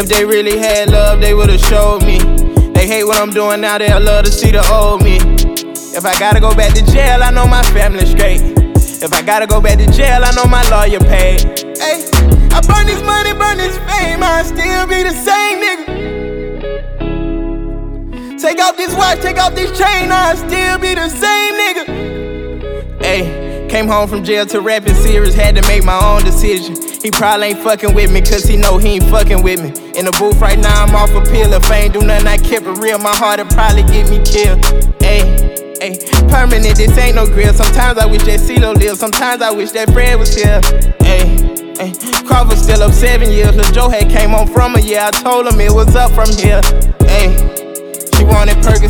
If they really had love, they would've showed me. They hate what I'm doing now, they'll love to see the old me. If I gotta go back to jail, I know my family's straight. If I gotta go back to jail, I know my lawyer paid. Hey, I burn this money, burn this fame, I still be the same nigga. Take off this watch, take off this chain, I still be the same nigga. Hey, came home from jail to rapping serious, had to make my own decision. He probably ain't fucking with me, cause he know he ain't fucking with me. In the booth right now, I'm off a pill. If I ain't do nothing, I kept it real. My heart'll probably get me killed. Ayy, permanent, this ain't no grill. Sometimes I wish that CeeLo lived. Sometimes I wish that Fred was here. Ayy, Crawford still up 7 years. Lil Joe had came home from a year. I told him it was up from here. Ayy, she wanted Percocet